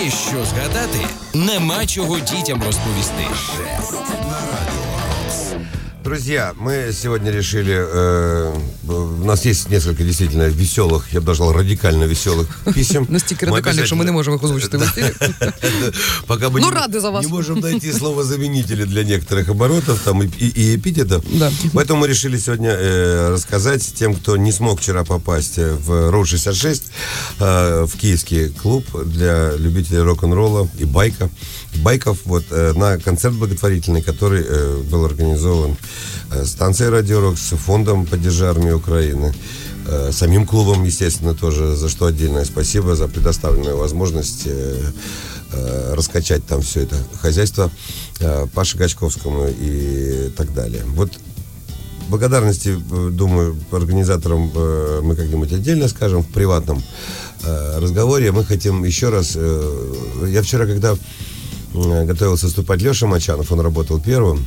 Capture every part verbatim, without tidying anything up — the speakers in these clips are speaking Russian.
Є що згадати, нема чого дітям розповісти. Друзья, мы сегодня решили, э, у нас есть несколько действительно веселых, я бы даже сказал, радикально веселых писем. Настолько радикальных, что мы не можем их озвучить в эфире. Пока мы не можем найти словозаменители для некоторых оборотов там и эпитетов. Поэтому мы решили сегодня рассказать тем, кто не смог вчера попасть в Роу шестьдесят шесть, в киевский клуб для любителей рок-н-ролла и байка, байков, вот, на концерт благотворительный, который был организован станцией «Радио Рок», с фондом «Поддержи армию Украины», самим клубом, естественно, тоже, за что отдельное спасибо, за предоставленную возможность раскачать там все это хозяйство Паше Гачковскому и так далее. Вот благодарности, думаю, организаторам мы как-нибудь отдельно скажем в приватном разговоре. Мы хотим еще раз... Я вчера, когда готовился выступать Леша Мочанов, он работал первым,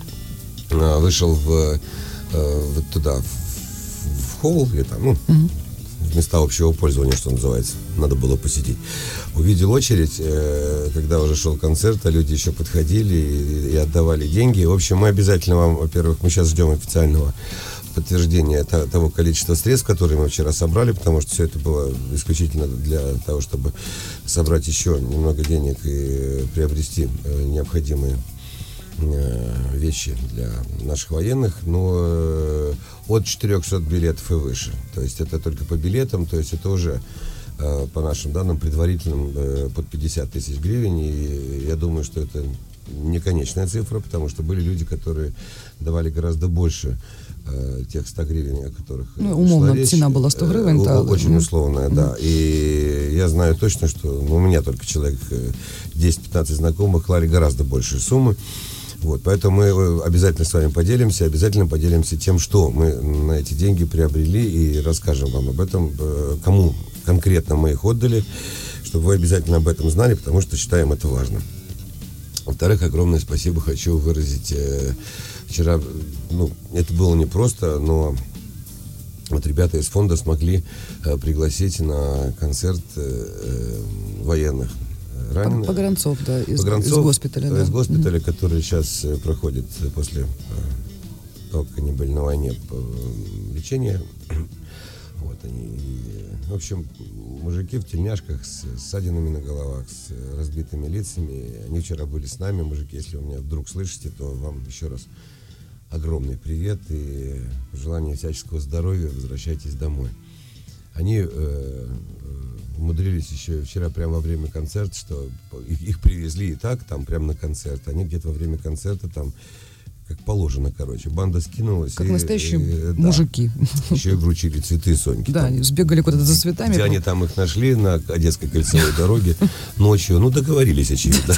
вышел в, в туда, в, в холл, или там, ну, mm-hmm. в места общего пользования, что называется, надо было посетить. Увидел очередь, когда уже шел концерт, а люди еще подходили и, и отдавали деньги. В общем, мы обязательно вам, во-первых, мы сейчас ждем официального подтверждения того количества средств, которые мы вчера собрали, потому что все это было исключительно для того, чтобы собрать еще немного денег и приобрести необходимые вещи для наших военных, но от четырехсот билетов и выше. То есть это только по билетам, то есть это уже по нашим данным предварительным под пятьдесят тысяч гривен, и я думаю, что это не конечная цифра, потому что были люди, которые давали гораздо больше э, тех ста гривен, о которых ну, умовно, речь. Цена была сто гривен. Э, очень условная, mm-hmm. да. И я знаю точно, что ну, у меня только человек десять-пятнадцать знакомых клали гораздо большие суммы. Вот, поэтому мы обязательно с вами поделимся, обязательно поделимся тем, что мы на эти деньги приобрели, и расскажем вам об этом, кому конкретно мы их отдали, чтобы вы обязательно об этом знали, потому что считаем это важным. Во-вторых, огромное спасибо хочу выразить. Вчера, ну, это было непросто, но вот ребята из фонда смогли пригласить на концерт военных раненых. Погранцов, да, из, Погранцов, из госпиталя. Да. Из госпиталя, mm-hmm. который сейчас проходит после того, как они были на войне, лечение. Вот они, в общем, мужики в тельняшках с ссадинами на головах, с разбитыми лицами. Они вчера были с нами, мужики. Если вы меня вдруг слышите, то вам еще раз огромный привет и пожелание всяческого здоровья. Возвращайтесь домой. Они э, умудрились еще вчера прямо во время концерта, что их, их привезли и так, там прямо на концерт. Они где-то во время концерта там, как положено, короче, банда скинулась. Как и, настоящие и, мужики. Да, еще и вручили цветы Соньке. Да, они сбегали куда-то за цветами. Где они там их нашли на Одесской кольцевой дороге ночью. Ну, договорились, очевидно.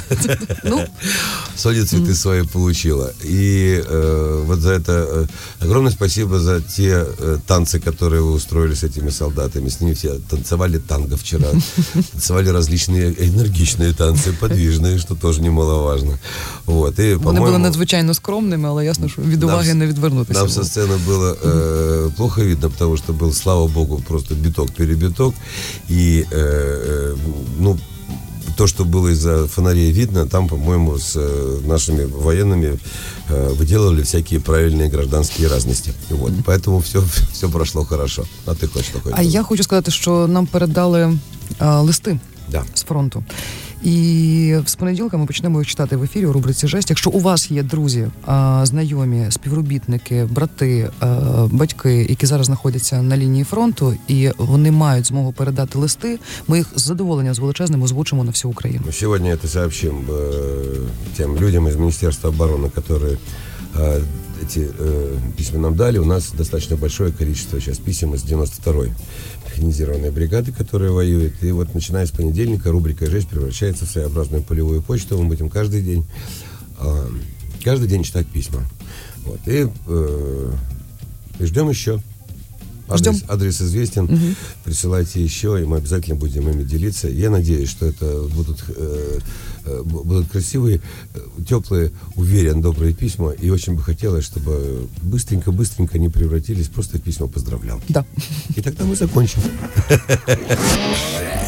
Соня цветы свои получила. И вот за это огромное спасибо за те танцы, которые вы устроили с этими солдатами. С ними все танцевали танго вчера. Танцевали различные энергичные танцы, подвижные, что тоже немаловажно. Вот. И, вони були надзвичайно скромними, але ясно, що від уваги не відвернутися. Нам со сцены было э, плохо видно, потому что был, слава богу, просто биток-перебиток. И, э, ну, то, что было из-за фонарей видно, там, по-моему, с э, нашими военными э, выделывали всякие правильные гражданские разности. Вот. Поэтому все, все прошло хорошо. А ты хочешь такое? А я хочу сказати, що нам передали а, листи да. з фронту. І з понеділка ми почнемо їх читати в ефірі у рубриці «Жесть». Якщо у вас є друзі, знайомі, співробітники, брати, батьки, які зараз знаходяться на лінії фронту, і вони мають змогу передати листи, ми їх з задоволенням, з величезним озвучимо на всю Україну. Сьогодні це сообщим тем людям из Министерства обороны, которые эти э, письма нам дали. У нас достаточно большое количество сейчас писем из девяносто второй механизированной бригады, которая воюет. И вот начиная с понедельника рубрика «Жесть» превращается в своеобразную полевую почту. Мы будем каждый день, э, каждый день читать письма. Вот. И, э, и ждем еще. Адрес, адрес известен. Угу. Присылайте еще, и мы обязательно будем ими делиться. Я надеюсь, что это будут, э, будут красивые, теплые, уверен, добрые письма. И очень бы хотелось, чтобы быстренько-быстренько не превратились просто в письма поздравлялки. Да. И тогда мы закончим.